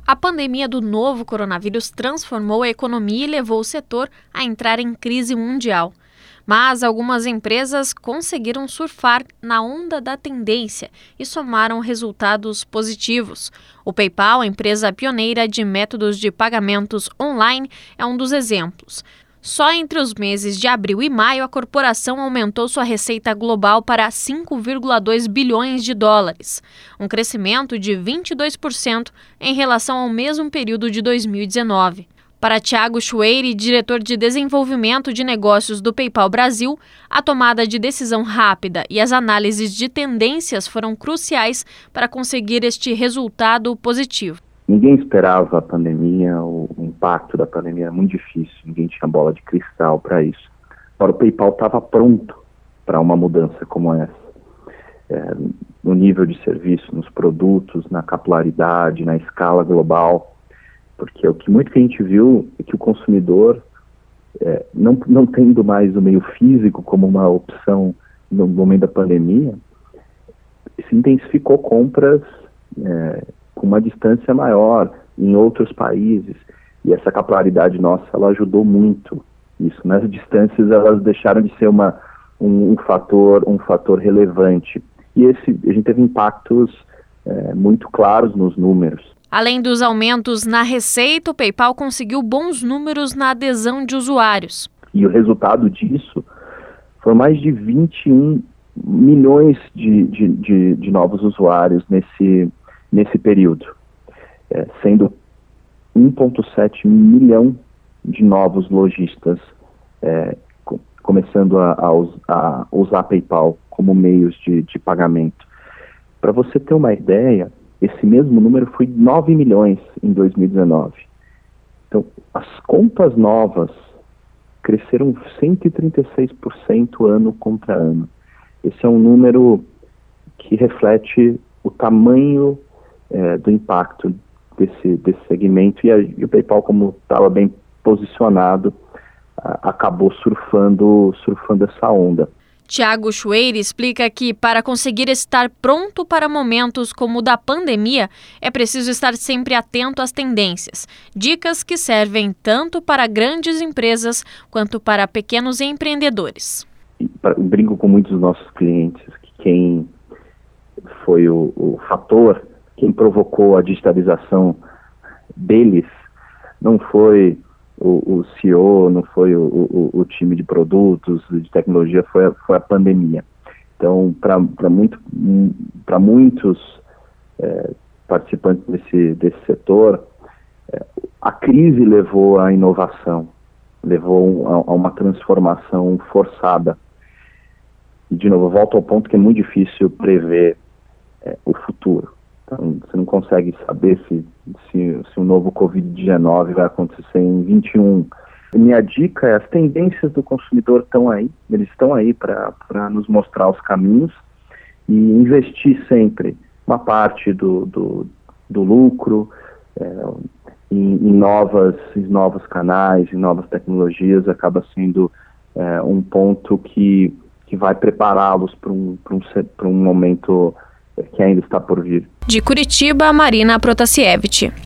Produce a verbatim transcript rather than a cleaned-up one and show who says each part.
Speaker 1: A pandemia do novo coronavírus transformou a economia e levou o setor a entrar em crise mundial. Mas algumas empresas conseguiram surfar na onda da tendência e somaram resultados positivos. O PayPal, a empresa pioneira de métodos de pagamentos online, é um dos exemplos. Só entre os meses de abril e maio, a corporação aumentou sua receita global para cinco vírgula dois bilhões de dólares, um crescimento de vinte e dois por cento em relação ao mesmo período de dois mil e dezenove. Para Thiago Schweire, diretor de desenvolvimento de negócios do PayPal Brasil, a tomada de decisão rápida e as análises de tendências foram cruciais para conseguir este resultado positivo.
Speaker 2: Ninguém esperava a pandemia, o impacto da pandemia era muito difícil, ninguém tinha bola de cristal para isso. Agora, o PayPal estava pronto para uma mudança como essa. É, no nível de serviço, nos produtos, na capilaridade, na escala global. Porque o que muito que a gente viu é que o consumidor, é, não, não tendo mais o meio físico como uma opção no momento da pandemia, se intensificou compras é, com uma distância maior em outros países. E essa capilaridade nossa, ela ajudou muito isso. Nas distâncias, elas deixaram de ser uma, um, um, fator, um fator relevante. E esse, a gente teve impactos é, muito claros nos números.
Speaker 1: Além dos aumentos na receita, o PayPal conseguiu bons números na adesão de usuários.
Speaker 2: E o resultado disso foi mais de vinte e um milhões de, de, de, de novos usuários nesse, nesse período, é, sendo um vírgula sete milhão de novos lojistas é, co- começando a, a, us, a usar PayPal como meios de, de pagamento. Para você ter uma ideia, esse mesmo número foi nove milhões em dois mil e dezenove. Então, as contas novas cresceram cento e trinta e seis por cento ano contra ano. Esse é um número que reflete o tamanho é, do impacto desse, desse segmento. E, a, e o PayPal, como estava bem posicionado, a, acabou surfando, surfando essa onda.
Speaker 1: Thiago Schweire explica que, para conseguir estar pronto para momentos como o da pandemia, é preciso estar sempre atento às tendências. Dicas que servem tanto para grandes empresas quanto para pequenos empreendedores.
Speaker 2: Eu brinco com muitos dos nossos clientes que quem foi o, o fator, quem provocou a digitalização deles, não foi O, o C E O, não foi o, o, o time de produtos, de tecnologia, foi a, foi a pandemia. Então, para muito, muitos é, participantes desse, desse setor, é, a crise levou à inovação, levou a, a uma transformação forçada. E, de novo, eu volto ao ponto que é muito difícil prever é, o futuro. Então, você não consegue saber se, se, se o novo covid dezenove vai acontecer em vinte e um. Minha dica é: as tendências do consumidor estão aí, eles estão aí para nos mostrar os caminhos, e investir sempre uma parte do, do, do lucro é, em, em, novas, em novos canais, em novas tecnologias, acaba sendo é, um ponto que, que vai prepará-los para um, para um, para um momento que ainda está por vir.
Speaker 1: De Curitiba, Marina Protasiewicz.